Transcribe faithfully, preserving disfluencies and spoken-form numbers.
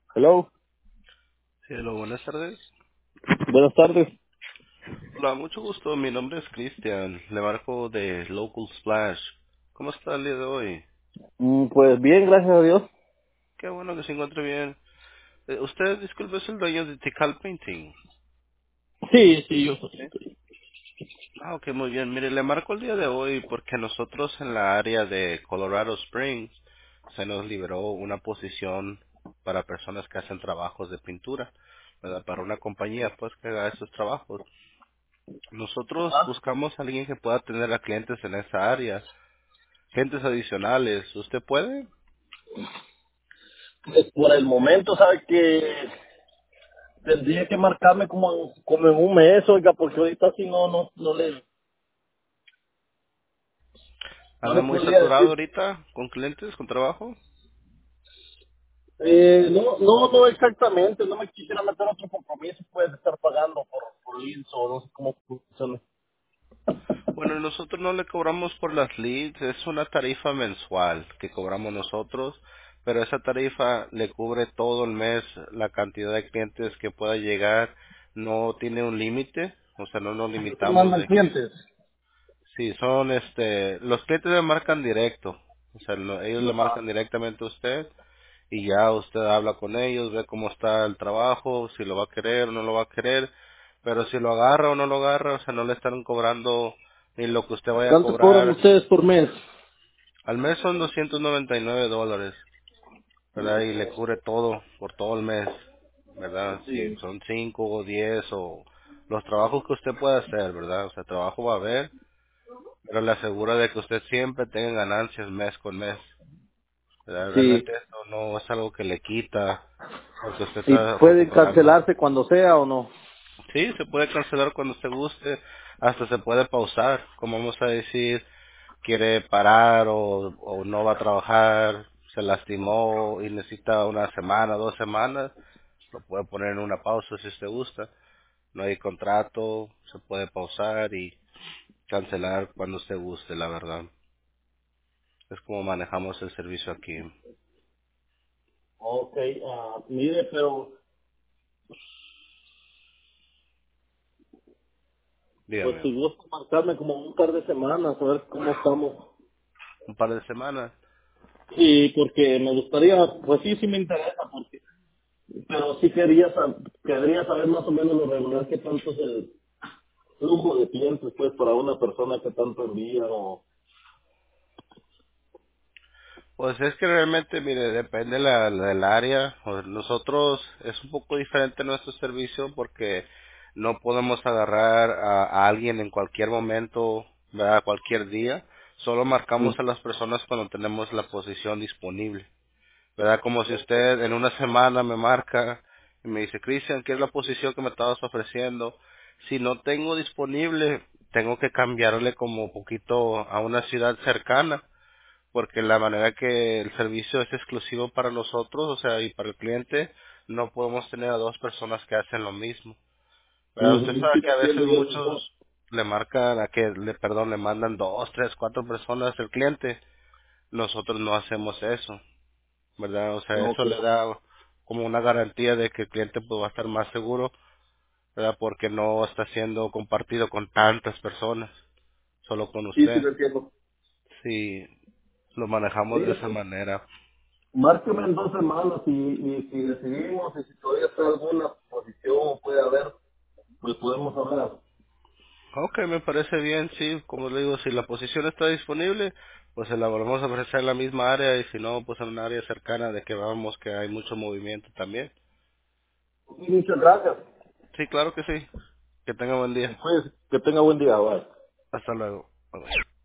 Hello, Sí, hello, buenas tardes. buenas tardes. Hola, mucho gusto. Mi nombre es Cristian. Le marco de Local Splash. ¿Cómo está el día de hoy? Mm, pues bien, gracias a Dios. Qué bueno que se encuentre bien. Eh, usted, disculpe, es el dueño de Tikal Painting. Sí, sí, yo soy. Ah, ok, muy bien. Mire, le marco el día de hoy porque nosotros en la área de Colorado Springs se nos liberó una posición para personas que hacen trabajos de pintura, ¿verdad? Para una compañía, pues, que haga esos trabajos. Nosotros buscamos a alguien que pueda tener a clientes en esa área. Gentes adicionales, ¿usted puede? Pues por el momento, sabe que tendría que marcarme como en, como en un mes, oiga, porque ahorita sí no, no, no le, no ¿Anda le muy podría saturado decir. ahorita con clientes, con trabajo? Eh, no, no, no exactamente, no me quisiera meter a otro compromiso, puedes estar pagando por, por leads o no sé cómo funciona. Bueno, nosotros no le cobramos por las leads, es una tarifa mensual que cobramos nosotros, pero esa tarifa le cubre todo el mes la cantidad de clientes que pueda llegar, no tiene un límite, o sea, no nos No te limitamos mandan de que, clientes. sí, son este, los clientes le marcan directo, o sea, no- ellos le Ajá. marcan directamente a usted y ya usted habla con ellos, ve cómo está el trabajo, si lo va a querer o no lo va a querer, pero si lo agarra o no lo agarra, o sea, no le están cobrando ni lo que usted vaya a ¿Cuánto cobran cobrar. ustedes por mes? Al mes son doscientos noventa y nueve dólares, ¿verdad? Y le cubre todo, por todo el mes, ¿verdad? Si Sí. son cinco o diez o los trabajos que usted pueda hacer, ¿verdad? O sea, trabajo va a haber, pero le asegura de que usted siempre tenga ganancias mes con mes, ¿verdad? Sí. Realmente esto no es algo que le quita porque usted ¿Y está pueden recuperando. cancelarse cuando sea o no? Sí, se puede cancelar cuando usted guste, hasta se puede pausar, como vamos a decir, quiere parar o, o no va a trabajar, se lastimó y necesita una semana, dos semanas, lo puede poner en una pausa si usted gusta. No hay contrato, se puede pausar y cancelar cuando usted guste, la verdad. Es como manejamos el servicio aquí. Ok, ah, mire, pero pues Dígame, si gusta marcarme como un par de semanas, a ver cómo estamos. un par de semanas. Sí, porque me gustaría, pues sí, sí me interesa, porque, pero sí quería, sab- quería saber más o menos lo regular que tanto es el flujo de clientes, pues, para una persona que tanto envía o... Pues es que realmente, mire, depende la, la- del área. O nosotros es un poco diferente nuestro servicio porque no podemos agarrar a, a alguien en cualquier momento, ¿verdad? Cualquier día. Solo marcamos a Sí. las personas cuando tenemos la posición disponible, ¿verdad? Como si usted en una semana me marca y me dice, Cristian, ¿qué es la posición que me estabas ofreciendo? Si no tengo disponible, tengo que cambiarle como poquito a una ciudad cercana porque la manera que el servicio es exclusivo para nosotros, o sea, y para el cliente, no podemos tener a dos personas que hacen lo mismo. ¿Verdad? Usted Ujú, sabe sí, que a entiendo veces yo mejor. muchos le marcan a que, le, perdón, le mandan dos, tres, cuatro personas el cliente. Nosotros no hacemos eso, ¿verdad? O sea, Ok. eso le da como una garantía de que el cliente pues, va a estar más seguro, ¿verdad? Porque no está siendo compartido con tantas personas, solo con Sí, sí, usted. lo entiendo. Sí, lo manejamos de Mire, esa pues, manera. márqueme en dos semanas y, y si decidimos y si todavía está alguna posición puede haber, pues podemos hablar. Ok, me parece bien, sí, como le digo, si la posición está disponible, pues se la volvemos a ofrecer en la misma área y si no, pues en un área cercana de que vamos que hay mucho movimiento también. Muchas gracias. Sí, claro que sí. Que tenga buen día. Pues, que tenga buen día, bye. Hasta luego. Bye, bye.